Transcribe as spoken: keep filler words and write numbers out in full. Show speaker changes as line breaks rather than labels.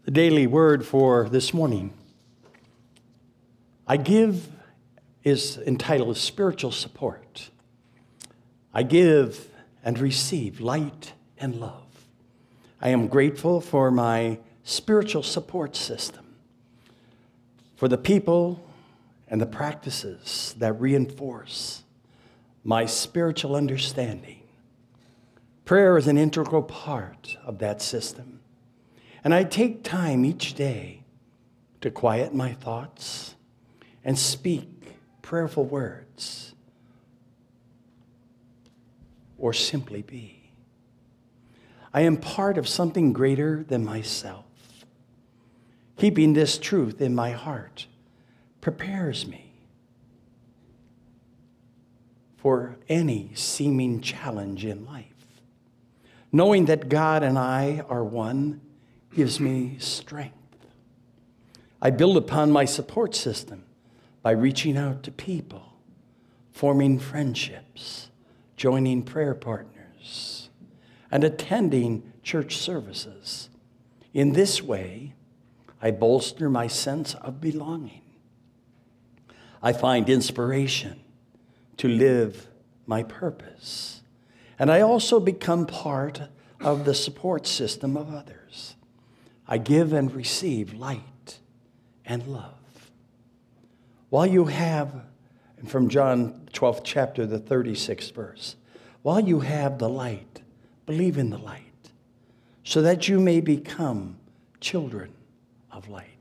The daily word for this morning, I give, is entitled Spiritual Support. I give and receive light and love. I am grateful for my spiritual support system, for the people and the practices that reinforce my spiritual understanding. Prayer is an integral part of that system. And I take time each day to quiet my thoughts and speak prayerful words, or simply be. I am part of something greater than myself. Keeping this truth in my heart prepares me for any seeming challenge in life. Knowing that God and I are one gives me strength. I build upon my support system by reaching out to people, forming friendships, joining prayer partners, and attending church services. In this way, I bolster my sense of belonging. I find inspiration to live my purpose, and I also become part of the support system of others. I give and receive light and love. While you have, and from John twelfth chapter, the thirty-sixth verse, while you have the light, believe in the light, so that you may become children of light.